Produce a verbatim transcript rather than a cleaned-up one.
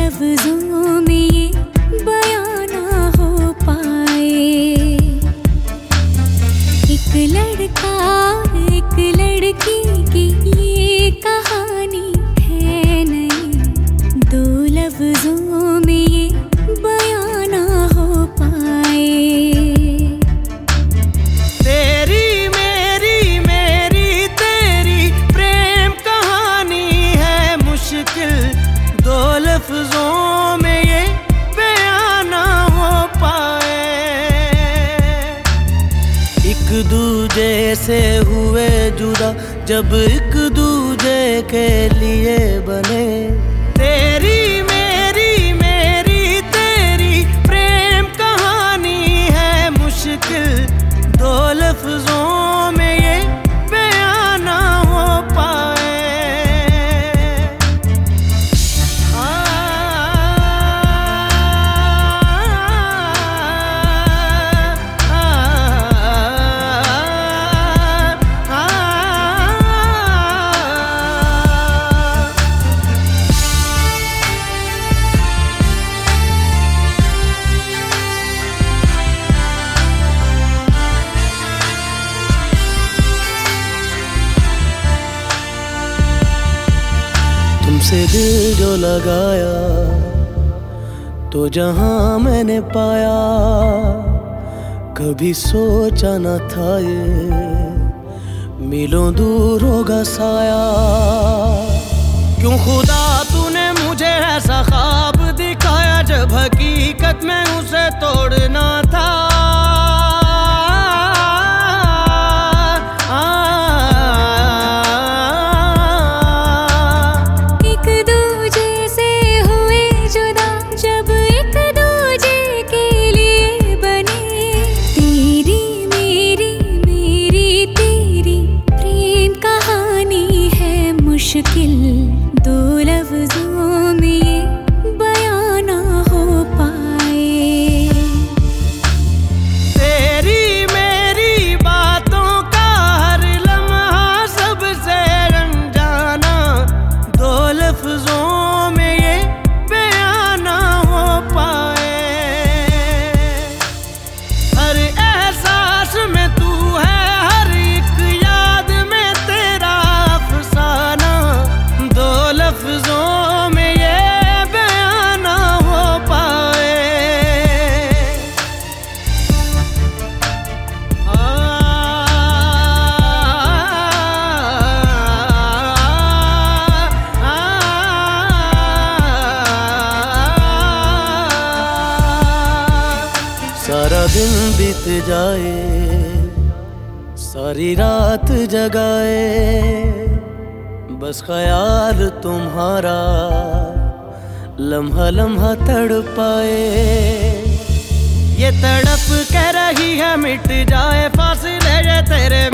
लफ्जों में ये बयां ना हो पाए। एक लड़का एक लड़की की ये कहानी है नहीं, दो लफ्जों में ये बयां ना हो पाए। तेरी मेरी मेरी तेरी प्रेम कहानी है मुश्किल, दो लफ्जों में ये बयां ना हो पाए। एक दूजे से हुए जुदा जब एक दूजे के लिए बने। तेरी मेरी मेरी तेरी प्रेम कहानी है मुश्किल, दो लफ्जों में ये बयां ना हो पाए। आ, आ, आ, आ, तुमसे दिल जो लगाया तो जहां मैंने पाया, कभी सोचा न था ये मीलों दूर होगा साया। क्यों खुदा तूने मुझे ऐसा ख्वाब दिखाया जब हकीकत में उसे तोड़ना था। मुश्किल दो लफ्जों में ये बयां ना हो पाए। तेरी मेरी बातों का हर लम्हा सबसे अनजाना, दो लफ्जों में ये बयां ना हो पाए। हर एहसास में तू है, हर एक याद में तेरा अफसाना, दो लफ्जों में ये बयां ना हो पाए। आ, आ, आ, सारा दिन बीत जाए, सारी रात जगाए, बस ख्याल तुम्हारा लम्हा लम्हा तड़पाए। ये तड़प कह रही है मिट जाए फासले ये तेरे